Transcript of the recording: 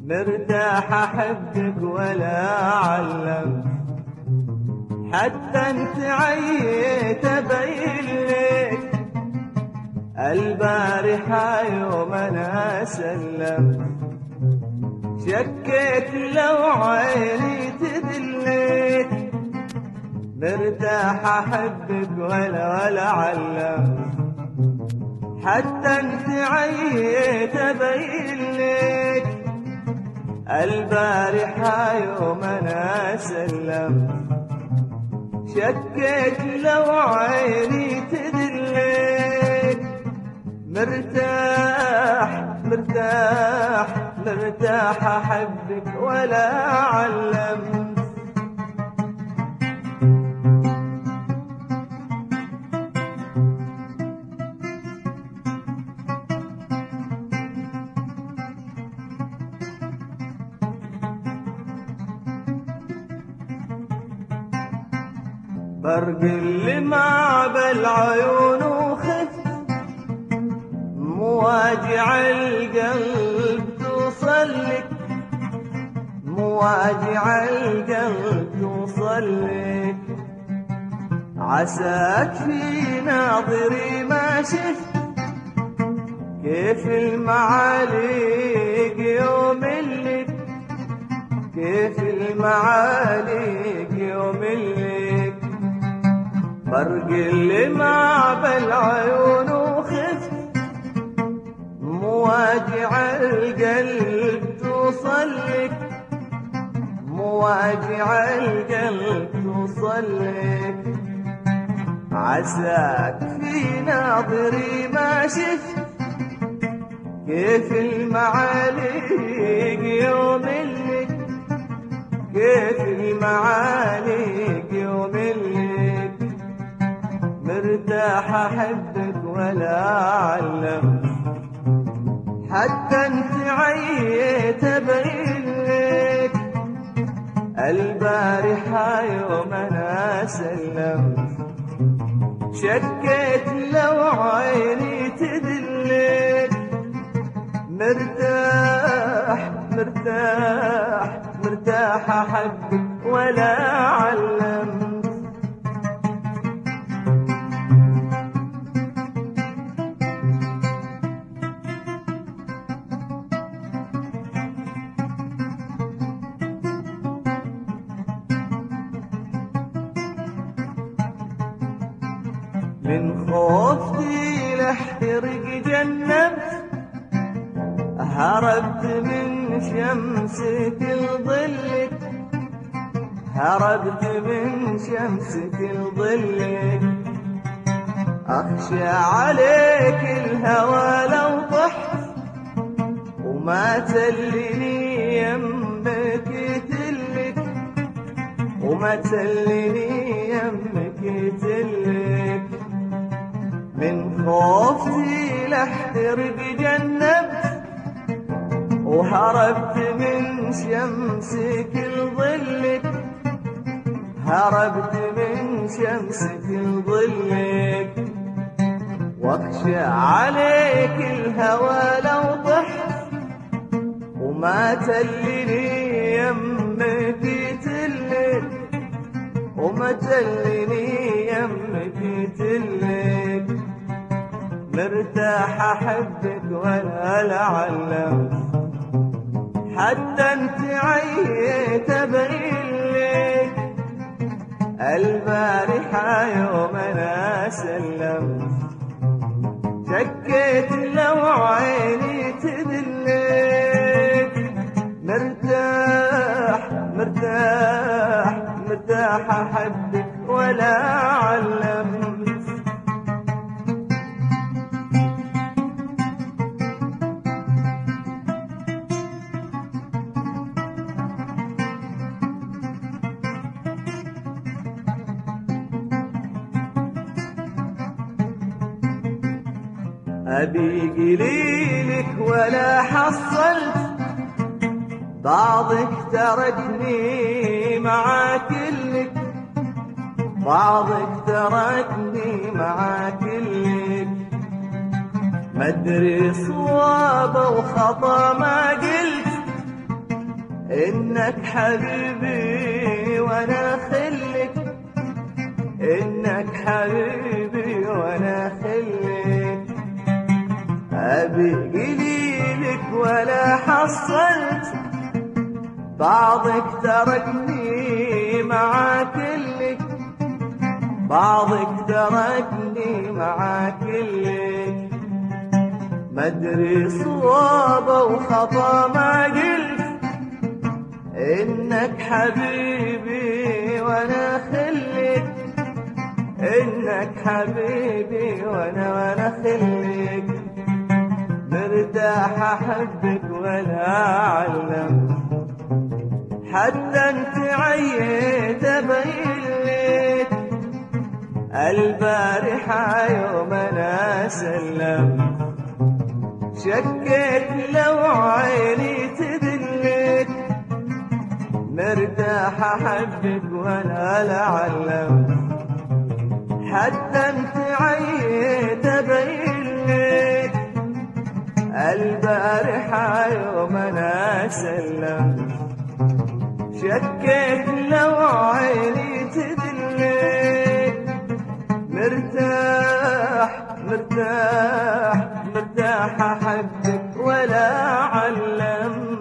مرتاح احبك ولا اعلم، حتى انت عييت ابين لك البارحة يوم انا اسلم، شكيت لو عيني تدلك. مرتاح احبك ولا اعلم، حتى انت عييت ابين لك البارحة يوم انا اسلم، شكيت لو عيني تدلك. مرتاح مرتاح مرتاح احبك ولا اعلم. برق اللمع بالعيون وخف، مواجع القلب توصلك، مواجع القلب توصلك. عساك في ناظري ما شفت كيف المعاليق يوم اللي، كيف المعاليق يوم اللي. برق اللمع بالعيون وخف، مواجع القلب توصلك، مواجع القلب توصلك. عساك في ناظري ما شفت كيف المعاليق يوم اللي، كيف المعاليق يوم اللي. مرتاح احبك ولا اعلم، حتى انت عييت ابين لك البارحة يوم انا اسلم، شكيت لو عيني تدلك. مرتاح مرتاح مرتاح احبك ولا اعلم. من خوفتي لحترق جنبت، هربت من شمسك لظلك، هربت من شمسك لظلك. أخشى عليك الهوى لو طحت وما تلني يمك تلك، وما تلني يمك تلك. من خوفتي لحترق جنبت، وهربت من شمسك لظلك، هربت من شمسك لظلك. واخشى عليك الهوى لو طحت وما تلني يمك تلك، وما تلني يمك تلك. مرتاح احبك ولا اعلم، حتى انت عييت ابين لك البارحة يوم انا اسلم، شكيت لو عيني تدلك. مرتاح مرتاح مرتاح احبك ولا اعلم. أبي قليلك ولا حصلت، بعضك تركني مع كلك، بعضك تركني مع كلك. مدري صواب وخطا ما قلت، إنك حبيبي وأنا خلك، إنك حبيبي وأنا خلك. أبي قليلك ولا حصلت، بعضك تركني مع كلك، بعضك تركني مع كلك. مدري صواب وخطا ما قلت، إنك حبيبي وأنا خلك، إنك حبيبي وأنا خلك. مرتاح أحبك ولا أعلم، حتى انت عييت أبين لك. البارحة يوم أنا سلم، شكيت لو عيني تدلك. مرتاح أحبك وأنا لا أعلم، حتى انت عييت أبين لك. البارحة يوم أنا سلم، شكيت لو عيني تدلك. مرتاح مرتاح مرتاح أحبك ولا أعلم.